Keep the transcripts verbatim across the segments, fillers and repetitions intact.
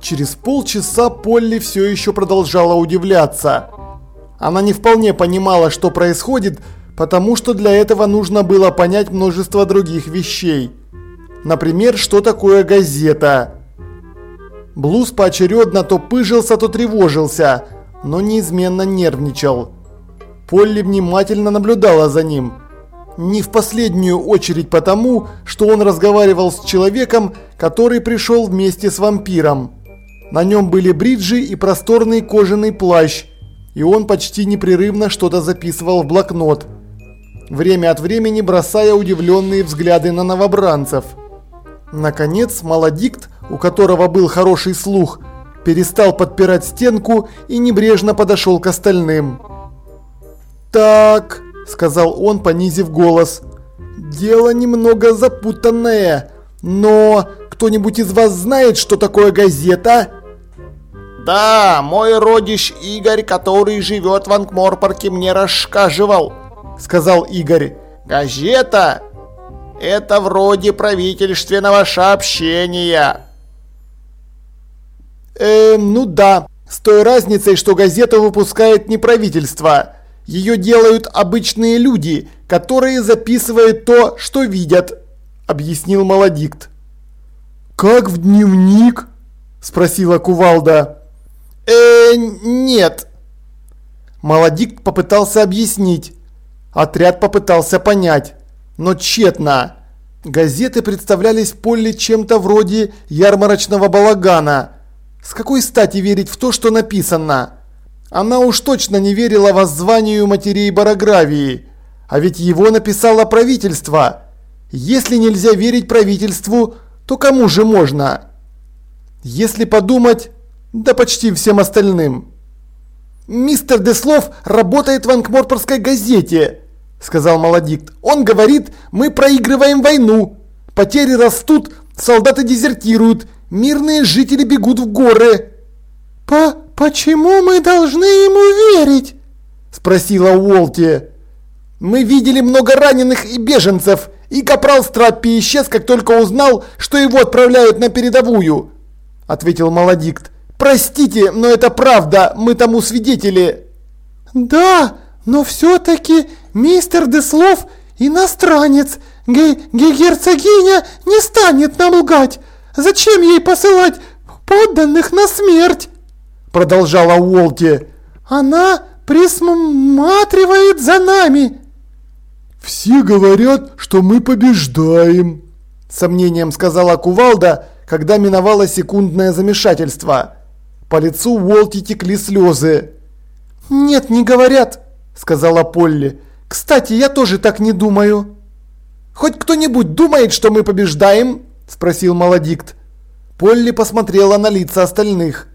Через полчаса Полли все еще продолжала удивляться. Она не вполне понимала, что происходит, потому что для этого нужно было понять множество других вещей. Например, что такое газета. Блуз поочередно то пыжился, то тревожился, но неизменно нервничал. Полли внимательно наблюдала за ним. Не в последнюю очередь потому, что он разговаривал с человеком, который пришел вместе с вампиром. На нем были бриджи и просторный кожаный плащ, и он почти непрерывно что-то записывал в блокнот, время от времени бросая удивленные взгляды на новобранцев. Наконец, Малодикт, у которого был хороший слух, перестал подпирать стенку и небрежно подошел к остальным. «Так», – сказал он, понизив голос, – «дело немного запутанное, но кто-нибудь из вас знает, что такое газета?» «Да, мой родич Игорь, который живет в Анкморпорке, мне рассказывал», – сказал Игорь. «Газета – это вроде правительственного сообщения». «Э, ну да, с той разницей, что газету выпускает не правительство. Ее делают обычные люди, которые записывают то, что видят», – объяснил Малодикт. «Как в дневник?» – спросила Кувалда. «Э, нет». Малодикт попытался объяснить. Отряд попытался понять, но тщетно. Газеты представлялись Полли чем-то вроде ярмарочного балагана. С какой стати верить в то, что написано? Она уж точно не верила воззванию матерей Барагравии, а ведь его написало правительство. Если нельзя верить правительству, то кому же можно? Если подумать, да почти всем остальным. «Мистер Деслов работает в Анкморпорской газете», – сказал Малодикт. «Он говорит, мы проигрываем войну. Потери растут, солдаты дезертируют, мирные жители бегут в горы». «По почему мы должны ему верить?» – спросила Уолти. «Мы видели много раненых и беженцев, и капрал Страппи исчез, как только узнал, что его отправляют на передовую», – ответил Малодикт. «Простите, но это правда, мы тому свидетели». «Да, но все-таки мистер Деслов иностранец. Герцогиня не станет нам лгать. Зачем ей посылать подданных на смерть?» Продолжала Уолти. «Она присматривает за нами». «Все говорят, что мы побеждаем», – с сомнением сказала Кувалда, когда миновало секундное замешательство. По лицу Уолти текли слезы. «Нет, не говорят», – сказала Полли. «Кстати, я тоже так не думаю». «Хоть кто-нибудь думает, что мы побеждаем?» – спросил Малодикт. Полли посмотрела на лица остальных.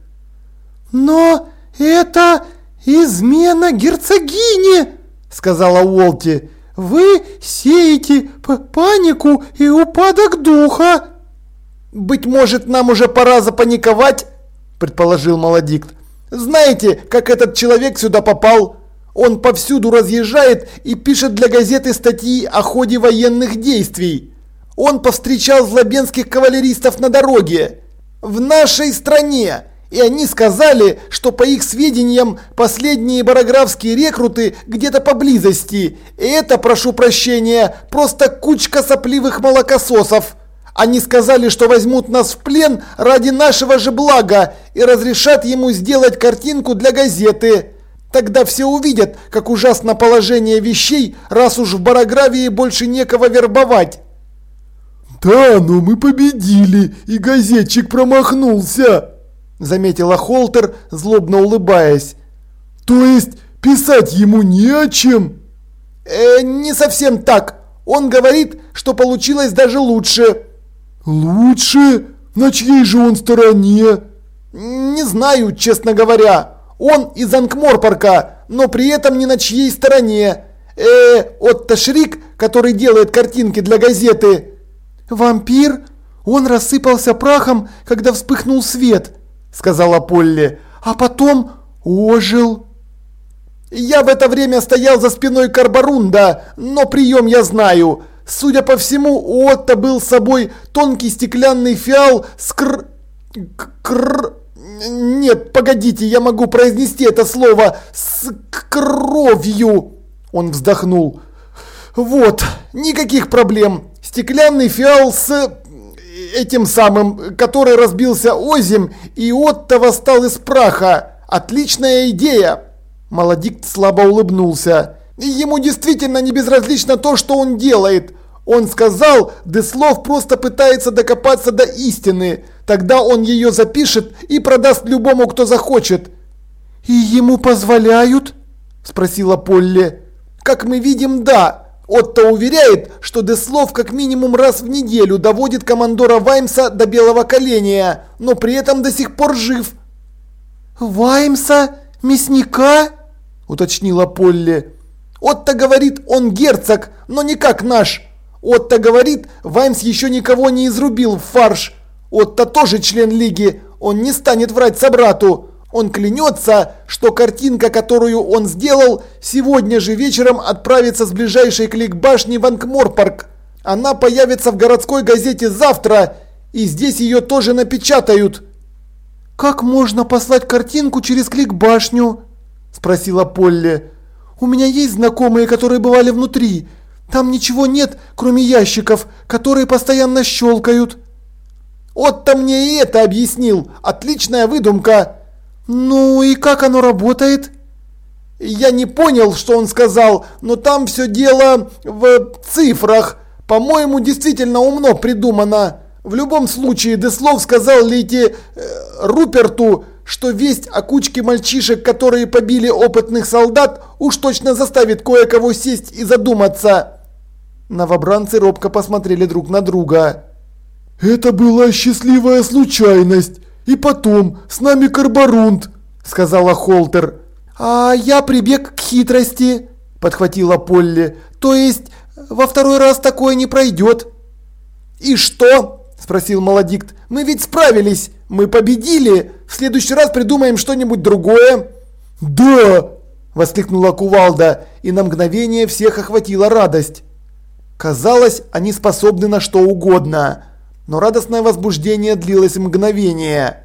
«Но это измена герцогини», – сказала Уолти. «Вы сеете панику и упадок духа». «Быть может, нам уже пора запаниковать?» – предположил Малодикт. «Знаете, как этот человек сюда попал? Он повсюду разъезжает и пишет для газеты статьи о ходе военных действий. Он повстречал злобенских кавалеристов на дороге. В нашей стране. И они сказали, что по их сведениям последние барагравские рекруты где-то поблизости. И это, прошу прощения, просто кучка сопливых молокососов. Они сказали, что возьмут нас в плен ради нашего же блага и разрешат ему сделать картинку для газеты. Тогда все увидят, как ужасно положение вещей, раз уж в Барагравии больше некого вербовать». «Да, но мы победили, и газетчик промахнулся», – заметила Холтер, злобно улыбаясь. «То есть писать ему не о чем?» «Э, не совсем так. Он говорит, что получилось даже лучше». «Лучше? На чьей же он стороне?» «Не знаю, честно говоря. Он из Анкморпорка, но при этом ни на чьей стороне. Э, Отто Шрик, который делает картинки для газеты». «Вампир? Он рассыпался прахом, когда вспыхнул свет», – сказала Полли, – «а потом ожил». «Я в это время стоял за спиной Карбарунда, но прием я знаю. Судя по всему, у Отто был с собой тонкий стеклянный фиал с кр... кр... Нет, погодите, я могу произнести это слово с кровью. Он вздохнул. Вот, никаких проблем. Стеклянный фиал с этим самым, который разбился озимь и Отто восстал из праха. Отличная идея. Малодикт слабо улыбнулся. Ему действительно не безразлично то, что он делает. Он сказал, Деслов просто пытается докопаться до истины. Тогда он ее запишет и продаст любому, кто захочет. «И ему позволяют?» – спросила Полли. «Как мы видим, да. Отто уверяет, что Деслов как минимум раз в неделю доводит командора Ваймса до белого коленя, но при этом до сих пор жив». «Ваймса? Мясника?» – уточнила Полли. «Отто говорит, он герцог, но не как наш. Отто говорит, Ваймс еще никого не изрубил в фарш. Отто тоже член лиги, он не станет врать собрату. Он клянется, что картинка, которую он сделал, сегодня же вечером отправится с ближайшей к лиг-башне в Анкморпорк. Она появится в городской газете завтра, и здесь ее тоже напечатают». «Как можно послать картинку через клик-башню?» – спросила Полли. «У меня есть знакомые, которые бывали внутри. Там ничего нет, кроме ящиков, которые постоянно щелкают». «Отто мне и это объяснил. Отличная выдумка». «Ну и как оно работает?» «Я не понял, что он сказал, но там все дело в цифрах. По-моему, действительно умно придумано. В любом случае, Деслов сказал леди э, Руперту, что весть о кучке мальчишек, которые побили опытных солдат, уж точно заставит кое-кого сесть и задуматься». Новобранцы робко посмотрели друг на друга. «Это была счастливая случайность. И потом, с нами Карборунд», – сказала Холтер. «А я прибег к хитрости», – подхватила Полли. «То есть, во второй раз такое не пройдет». «И что?» – спросил Малодикт. «Мы ведь справились. Мы победили. В следующий раз придумаем что-нибудь другое». «Да!» – воскликнула Кувалда, и на мгновение всех охватила радость. Казалось, они способны на что угодно. Но радостное возбуждение длилось мгновение.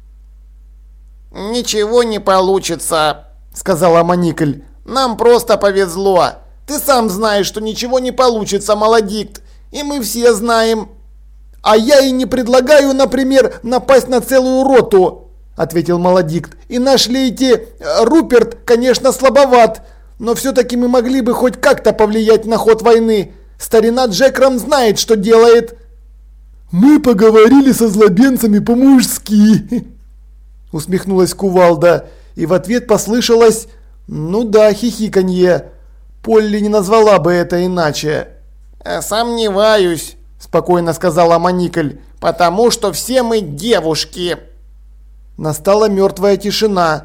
«Ничего не получится», — сказала Маникль. «Нам просто повезло. Ты сам знаешь, что ничего не получится, Малодикт. И мы все знаем». «А я и не предлагаю, например, напасть на целую роту», — ответил Малодикт. «И наш лейтенант Руперт, конечно, слабоват, но все-таки мы могли бы хоть как-то повлиять на ход войны. Старина Джекрам знает, что делает». «Мы поговорили со злобенцами по-мужски», – усмехнулась Кувалда, и в ответ послышалось, ну да, хихиканье. Полли не назвала бы это иначе. «Сомневаюсь», – спокойно сказала Маникль, – «потому что все мы девушки». Настала мертвая тишина.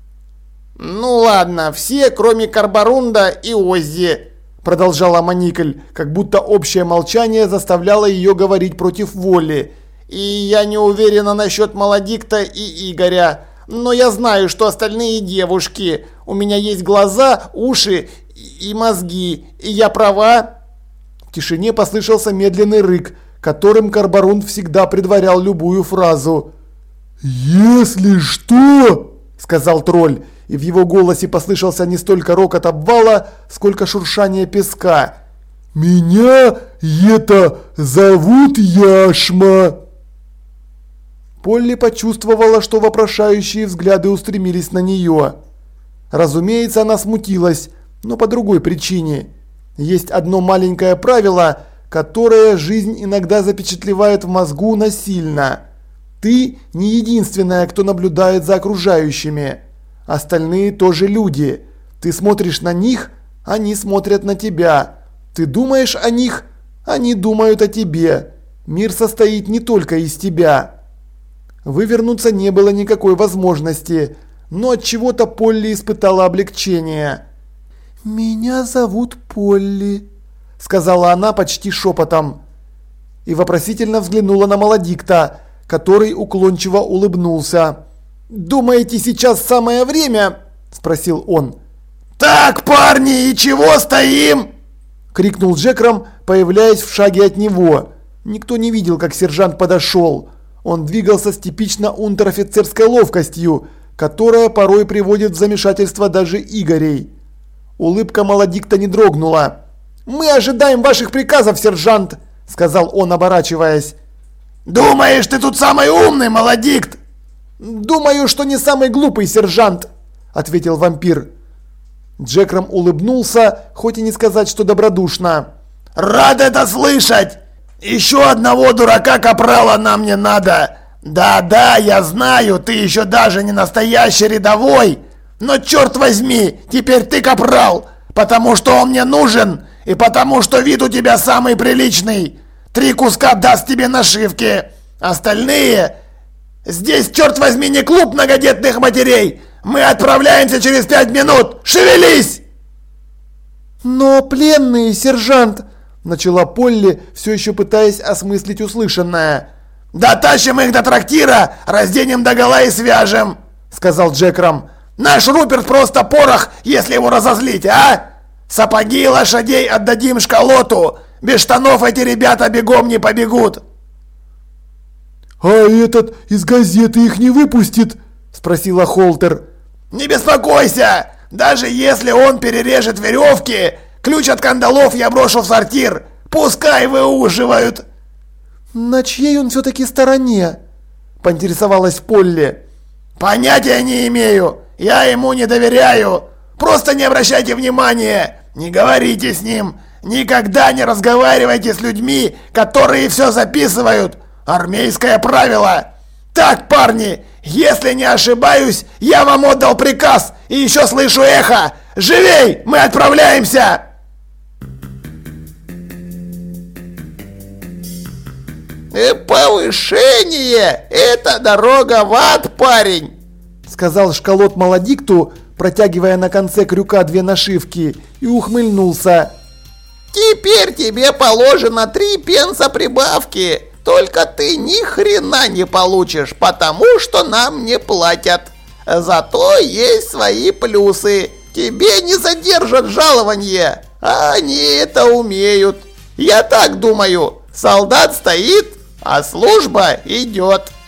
«Ну ладно, все, кроме Карборунда и Оззи», – продолжала Маникль, как будто общее молчание заставляло ее говорить против воли. «И я не уверена насчет Малодикта и Игоря, но я знаю, что остальные девушки. У меня есть глаза, уши и мозги, и я права?» В тишине послышался медленный рык, которым Карборунд всегда предварял любую фразу. «Если что», – сказал тролль, и в его голосе послышался не столько рокот обвала, сколько шуршание песка. «Меня это зовут Яшма». Полли почувствовала, что вопрошающие взгляды устремились на нее. Разумеется, она смутилась, но по другой причине. Есть одно маленькое правило, которое жизнь иногда запечатлевает в мозгу насильно. Ты не единственная, кто наблюдает за окружающими. Остальные тоже люди. Ты смотришь на них, они смотрят на тебя. Ты думаешь о них, они думают о тебе. Мир состоит не только из тебя. Вывернуться не было никакой возможности, но от чего-то Полли испытала облегчение. «Меня зовут Полли», – сказала она почти шепотом. И вопросительно взглянула на Малодикта, который уклончиво улыбнулся. «Думаете, сейчас самое время?» – спросил он. «Так, парни, и чего стоим?» – крикнул Джекрам, появляясь в шаге от него. Никто не видел, как сержант подошел. Он двигался с типично унтер-офицерской ловкостью, которая порой приводит в замешательство даже Игорей. Улыбка Малодикта не дрогнула. «Мы ожидаем ваших приказов, сержант!» – сказал он, оборачиваясь. «Думаешь, ты тут самый умный, Малодикт?» «Думаю, что не самый глупый, сержант», – ответил вампир. Джекром улыбнулся, хоть и не сказать, что добродушно. «Рад это слышать! Еще одного дурака-капрала нам не надо! Да-да, я знаю, ты еще даже не настоящий рядовой! Но черт возьми, теперь ты капрал, потому что он мне нужен, и потому что вид у тебя самый приличный! Три куска даст тебе нашивки! Остальные... Здесь, черт возьми, не клуб многодетных матерей! Мы отправляемся через пять минут! Шевелись!» «Но пленные, сержант!» – начала Полли, все еще пытаясь осмыслить услышанное. «Дотащим их до трактира, разденем догола и свяжем!» – сказал Джекром. «Наш Руперт просто порох, если его разозлить, а? Сапоги и лошадей отдадим школоту! Без штанов эти ребята бегом не побегут!» «А этот из газеты их не выпустит?» – спросила Холтер. «Не беспокойся! Даже если он перережет веревки, ключ от кандалов я брошу в сортир! Пускай выуживают!» «На чьей он все-таки стороне?» – поинтересовалась Полли. «Понятия не имею! Я ему не доверяю! Просто не обращайте внимания! Не говорите с ним! Никогда не разговаривайте с людьми, которые все записывают! Армейское правило! Так, парни, если не ошибаюсь, я вам отдал приказ и еще слышу эхо! Живей! Мы отправляемся!» «Повышение – это дорога в ад, парень!» – сказал школот Малодикту, протягивая на конце крюка две нашивки, и ухмыльнулся. «Теперь тебе положено три пенса прибавки, только ты ни хрена не получишь, потому что нам не платят. Зато есть свои плюсы, тебе не задержат жалование, а они это умеют. Я так думаю, солдат стоит, а служба идет».